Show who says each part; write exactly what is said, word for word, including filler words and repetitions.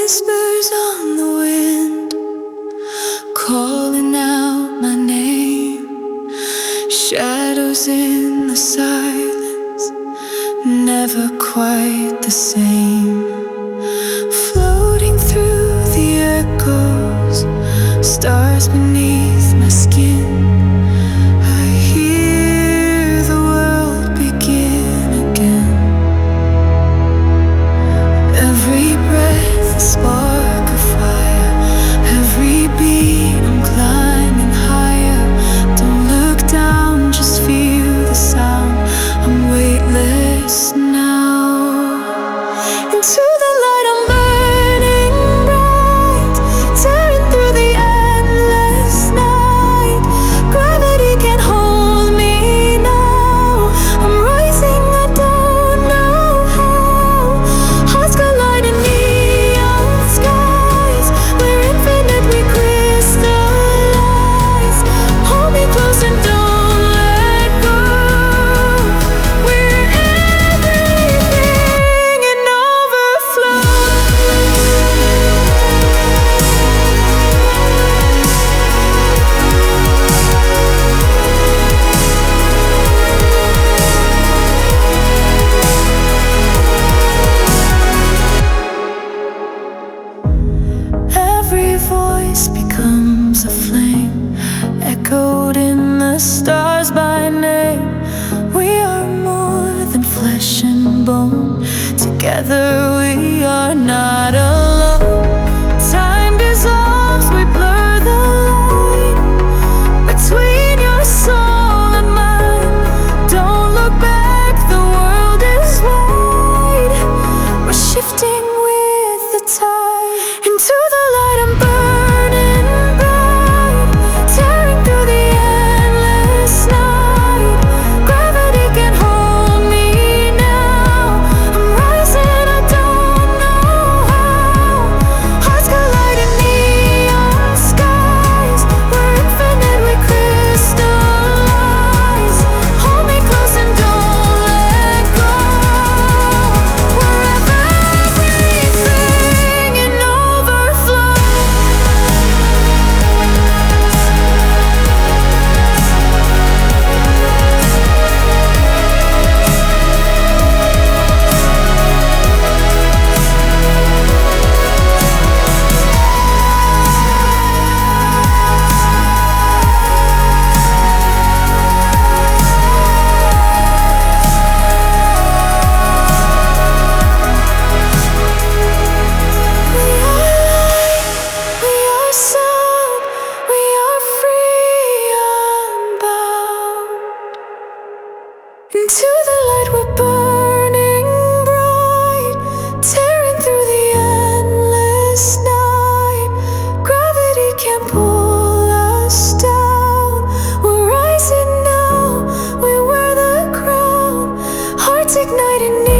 Speaker 1: Whispers on the wind, calling out my name. Shadows in the silence, never quite the same. Floating through the echoes, stars beneath my skin. I hear the world begin again. Every breath a spark of fire, every beat I'm climbing higher. Don't look down, just feel the sound. I'm weightless now. Into the light I'm burning bright, tearing through the endless night. Gravity can't hold me now. I'm rising, I don't know how. Hearts collide in neon skies. We're infinite, we crystallize. Hold me close and don't let go. We're everything in overflow. Every voice becomes a flame, echoed in the stars by name. We are more than flesh and bone. Together we are not alone. Time dissolves, we blur the line between your soul and mine. Don't look back, the world is wide. We're shifting with the tide. Into the light I'm burning bright, tearing through the endless night. Gravity can't hold me now. I'm rising, I don't know how. Hearts collide in neon skies. We're infinite, we crystallize. Hold me close and don't let go. We're everything in overflow. We are light, we are sound, we are free, unbound. Into the light we're burning bright, tearing through the endless night. Gravity can't pull us down. We're rising now, we wear the crown. Hearts igniting.